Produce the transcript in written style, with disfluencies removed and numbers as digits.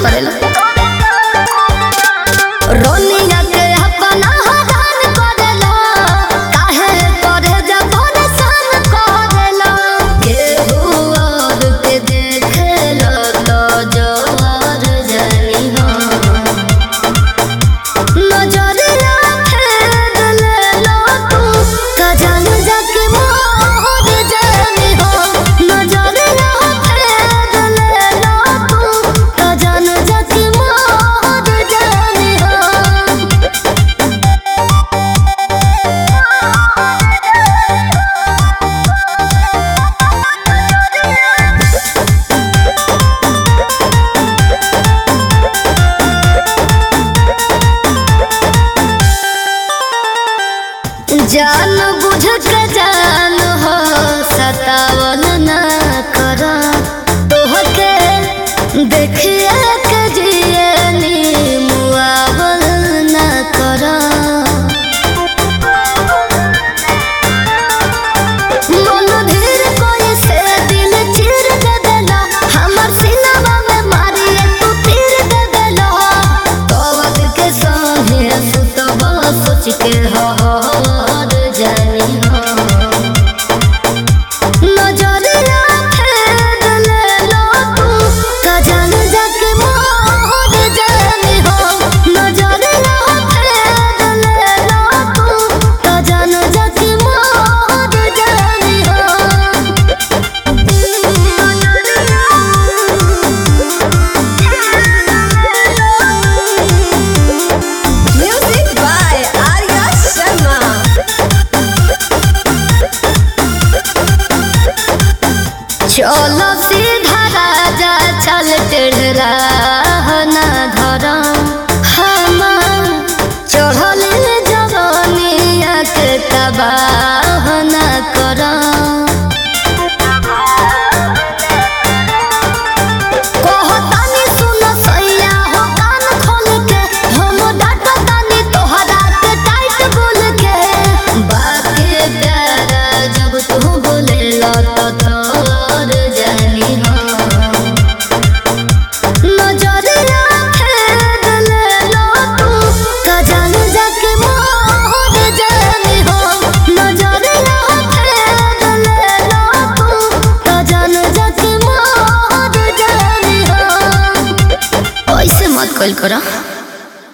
करेला रोनिया के अपना हदान करेला काहे करे जबन सन करेला केहू और के देखेला तो जोहर जानी हो नजरिया फेर लेला तू का जान जाके मोहर जानी हो नजरिया फेर लेला तू का जान जाके मोहर जानी हो जान बुझ के जान हो सतावल ना कर तोहके देखिए के जियनी मुआवल ना कर मन धीर कोई से दिल चीर दे देला हमर सीनावा में मारी तू तीर दे देला तोवत के संगे सुतबा सोच के हो जानी हो नजरिया फेर लेला तू का जान जाके मोहर जानी हो नजरिया फेर लेला तू का जान जाके मोहर जानी हो Music by Arya Sharma. चलो सीधा राजा चल टेढ़रा ना धरम हम चढ़ल जवानिया के तबाह ना करम कहतानी सुन सैया हो कान खोल के हम डांटतानी तोहरा के टाइट बोल के बाकी प्यारा जब तू बोलेला तो तोर जानी हो नजरिया फेर लेला तू का जान जाके मोहर जानी हो नजरिया फेर लेला तू का जान जाके मोहर जानी हो ऐसे मत कल करा।